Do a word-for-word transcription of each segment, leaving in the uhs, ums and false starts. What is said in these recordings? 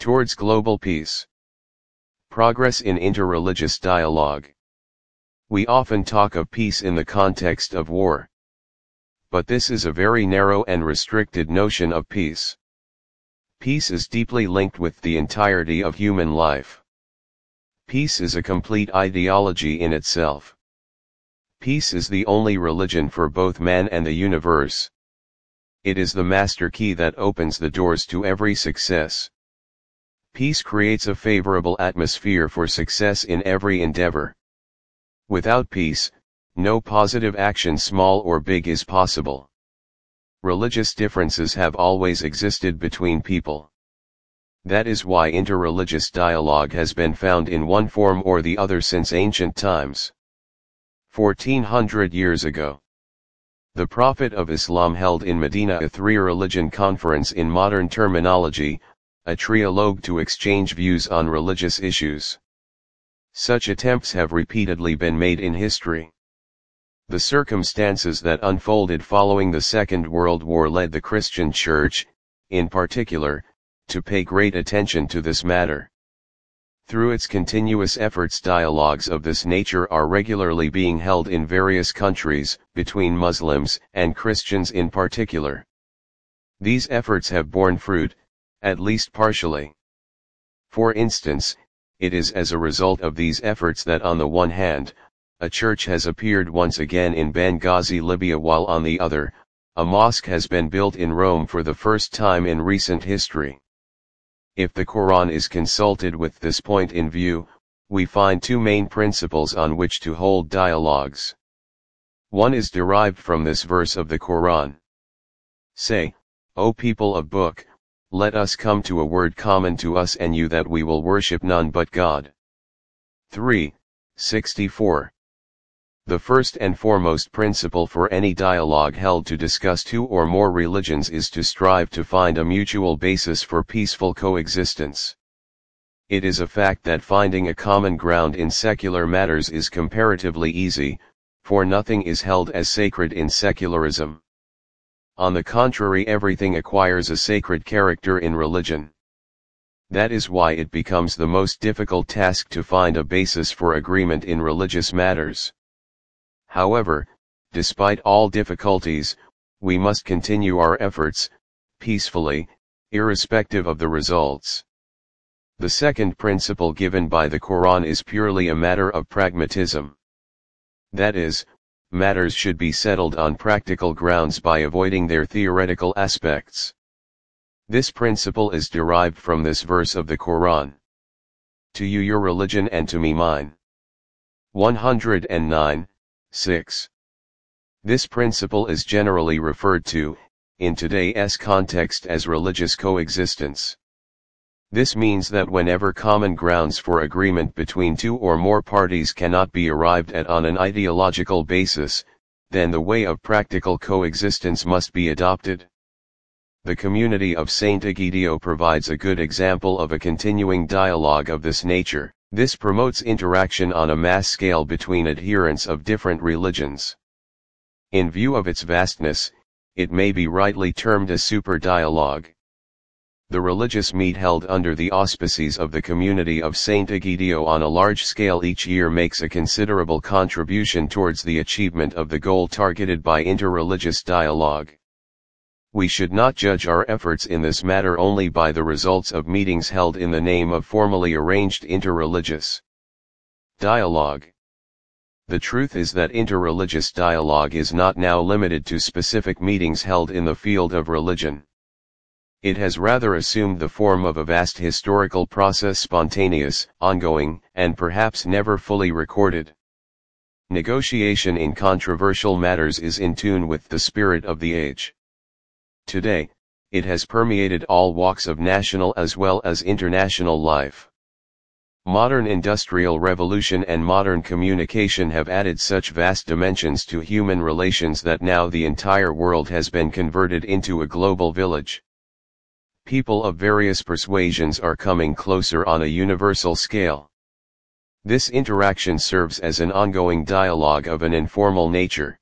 Towards global peace. Progress in interreligious dialogue. We often talk of peace in the context of war. But this is a very narrow and restricted notion of peace. Peace is deeply linked with the entirety of human life. Peace is a complete ideology in itself. Peace is the only religion for both man and the universe. It is the master key that opens the doors to every success. Peace creates a favorable atmosphere for success in every endeavor. Without peace, no positive action, small or big, is possible. Religious differences have always existed between people. That is why interreligious dialogue has been found in one form or the other since ancient times. fourteen hundred years ago, the Prophet of Islam held in Medina a three-religion conference, in modern terminology, a trialogue, to exchange views on religious issues. Such attempts have repeatedly been made in history. The circumstances that unfolded following the Second World War led the Christian Church, in particular, to pay great attention to this matter. Through its continuous efforts, dialogues of this nature are regularly being held in various countries, between Muslims and Christians in particular. These efforts have borne fruit, at least partially. For instance, it is as a result of these efforts that, on the one hand, a church has appeared once again in Benghazi, Libya, while on the other, a mosque has been built in Rome for the first time in recent history. If the Quran is consulted with this point in view, we find two main principles on which to hold dialogues. One is derived from this verse of the Quran. Say, O people of book, let us come to a word common to us and you, that we will worship none but God. three sixty-four. The first and foremost principle for any dialogue held to discuss two or more religions is to strive to find a mutual basis for peaceful coexistence. It is a fact that finding a common ground in secular matters is comparatively easy, for nothing is held as sacred in secularism. On the contrary, everything acquires a sacred character in religion. That is why it becomes the most difficult task to find a basis for agreement in religious matters. However, despite all difficulties, we must continue our efforts, peacefully, irrespective of the results. The second principle given by the Quran is purely a matter of pragmatism. That is, matters should be settled on practical grounds by avoiding their theoretical aspects. This principle is derived from this verse of the Quran. To you your religion and to me mine. one hundred nine, six. This principle is generally referred to, in today's context, as religious coexistence. This means that whenever common grounds for agreement between two or more parties cannot be arrived at on an ideological basis, then the way of practical coexistence must be adopted. The community of Saint Egidio provides a good example of a continuing dialogue of this nature. This promotes interaction on a mass scale between adherents of different religions. In view of its vastness, it may be rightly termed a super dialogue. The religious meet held under the auspices of the community of Saint Egidio on a large scale each year makes a considerable contribution towards the achievement of the goal targeted by interreligious dialogue. We should not judge our efforts in this matter only by the results of meetings held in the name of formally arranged interreligious dialogue. The truth is that interreligious dialogue is not now limited to specific meetings held in the field of religion. It has rather assumed the form of a vast historical process, spontaneous, ongoing, and perhaps never fully recorded. Negotiation in controversial matters is in tune with the spirit of the age. Today, it has permeated all walks of national as well as international life. Modern industrial revolution and modern communication have added such vast dimensions to human relations that now the entire world has been converted into a global village. People of various persuasions are coming closer on a universal scale. This interaction serves as an ongoing dialogue of an informal nature.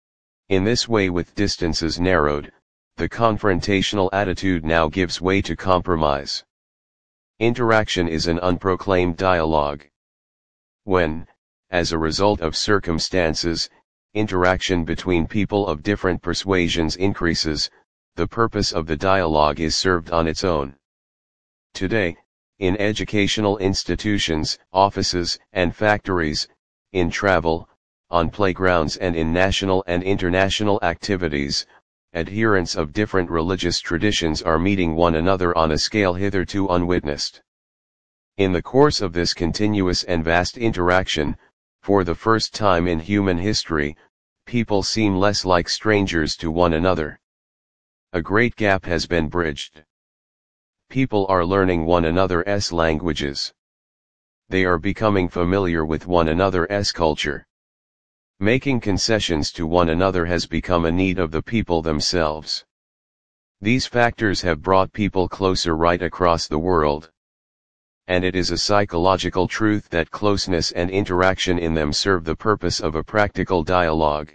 In this way, with distances narrowed, the confrontational attitude now gives way to compromise. Interaction is an unproclaimed dialogue. When, as a result of circumstances, interaction between people of different persuasions increases, the purpose of the dialogue is served on its own. Today, in educational institutions, offices, and factories, in travel, on playgrounds and in national and international activities, adherents of different religious traditions are meeting one another on a scale hitherto unwitnessed. In the course of this continuous and vast interaction, for the first time in human history, people seem less like strangers to one another. A great gap has been bridged. People are learning one another's languages. They are becoming familiar with one another's culture. Making concessions to one another has become a need of the people themselves. These factors have brought people closer right across the world. And it is a psychological truth that closeness and interaction in them serve the purpose of a practical dialogue.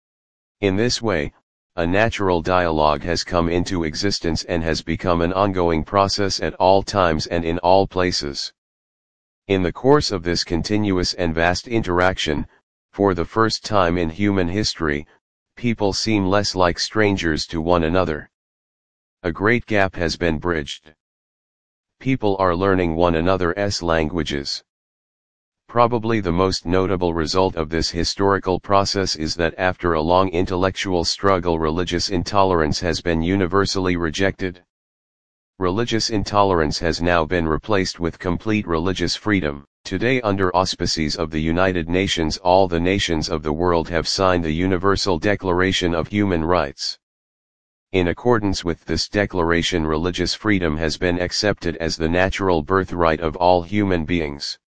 In this way, a natural dialogue has come into existence and has become an ongoing process at all times and in all places. In the course of this continuous and vast interaction, for the first time in human history, people seem less like strangers to one another. A great gap has been bridged. People are learning one another's languages. Probably the most notable result of this historical process is that after a long intellectual struggle, religious intolerance has been universally rejected. Religious intolerance has now been replaced with complete religious freedom. Today, under auspices of the United Nations, all the nations of the world have signed the Universal Declaration of Human Rights. In accordance with this declaration, religious freedom has been accepted as the natural birthright of all human beings.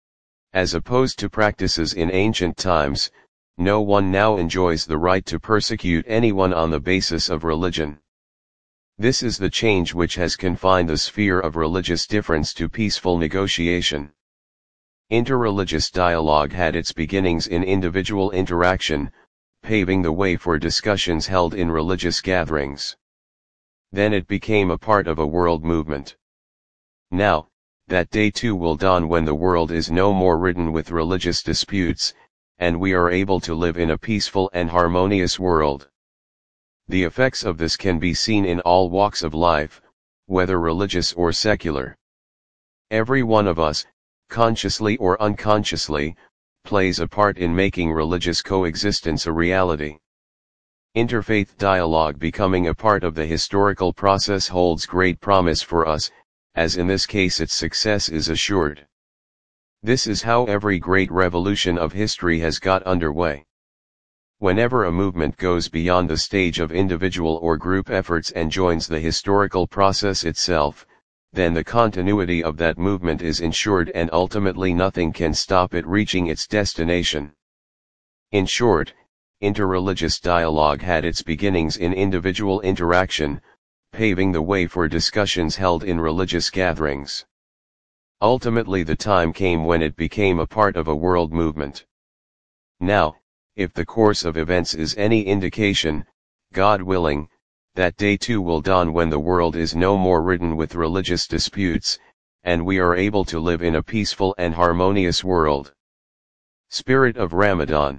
As opposed to practices in ancient times, no one now enjoys the right to persecute anyone on the basis of religion. This is the change which has confined the sphere of religious difference to peaceful negotiation. Interreligious dialogue had its beginnings in individual interaction, paving the way for discussions held in religious gatherings. Then it became a part of a world movement. Now, that day too will dawn when the world is no more ridden with religious disputes, and we are able to live in a peaceful and harmonious world. The effects of this can be seen in all walks of life, whether religious or secular. Every one of us, consciously or unconsciously, plays a part in making religious coexistence a reality. Interfaith dialogue becoming a part of the historical process holds great promise for us, as in this case its success is assured. This is how every great revolution of history has got underway. Whenever a movement goes beyond the stage of individual or group efforts and joins the historical process itself, then the continuity of that movement is ensured and ultimately nothing can stop it reaching its destination. In short, interreligious dialogue had its beginnings in individual interaction, paving the way for discussions held in religious gatherings. Ultimately the time came when it became a part of a world movement. Now, if the course of events is any indication, God willing, that day too will dawn when the world is no more ridden with religious disputes, and we are able to live in a peaceful and harmonious world. Spirit of Ramadan.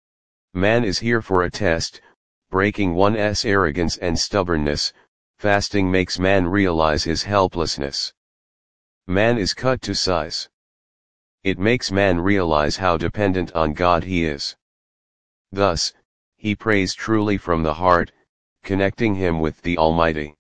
Man is here for a test, breaking one's arrogance and stubbornness. Fasting makes man realize his helplessness. Man is cut to size. It makes man realize how dependent on God he is. Thus, he prays truly from the heart, connecting him with the Almighty.